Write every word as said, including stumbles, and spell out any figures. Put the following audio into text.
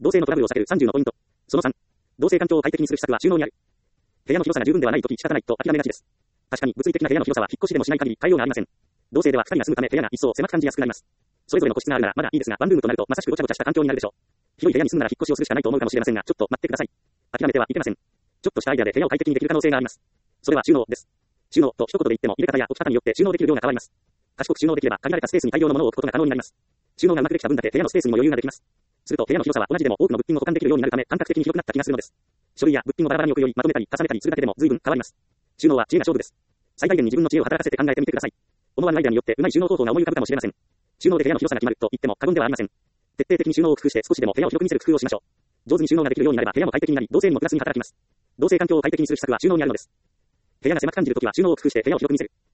同性のトラブルを避けるさんじゅうのポイント。そのさん。同性環境を快適にする施策は収納にある。部屋の広さが十分ではないとき仕方ないと諦めがちです。確かに物理的な部屋の広さは引っ越しでもしない限り変えようがありません。同性ではふたりが住むため部屋が一層狭く感じやすくなります。それぞれの個室があるならまだいいですが、ワンルームとなるとまさしくごちゃごちゃした環境になるでしょう。広い部屋に住むなら引っ越しをするしかないと思うかもしれませんが、ちょっと待ってください。諦めてはいけません。ちょっとしたアイデアで部屋を快適にできる可能性があります。それは収納です。収納と一言で言っても入れ方や置き方によって収納できる量が変わります。賢く収納できれば限られたスペースに大量のものを置くことが可能になります。収納がうまくできた分だけ部屋のスペースにも余裕ができます。すると部屋の広さは同じでも多くの物品を保管できるようになるため感覚的に広くなった気がするのです。書類や物品をバラバラに置くよりまとめたり重ねたりするだけでも随分変わります。収納は知恵が勝負です。最大限に自分の知恵を働かせて考えてみてください。思わぬアイデアによってうまい収納方法が思い浮かぶかもしれません。収納で部屋の広さが決まると言っても過言ではありません。徹底的に収納を工夫して少しでも部屋を広く見せる工夫をしましょう。上手に収納ができるようになれば部屋も快適になり、同性にもプラスに働きます。同性環境を快適にする施策は収納にあるのです。部屋が狭く感じるときは収納を工夫して部屋を広く見せる。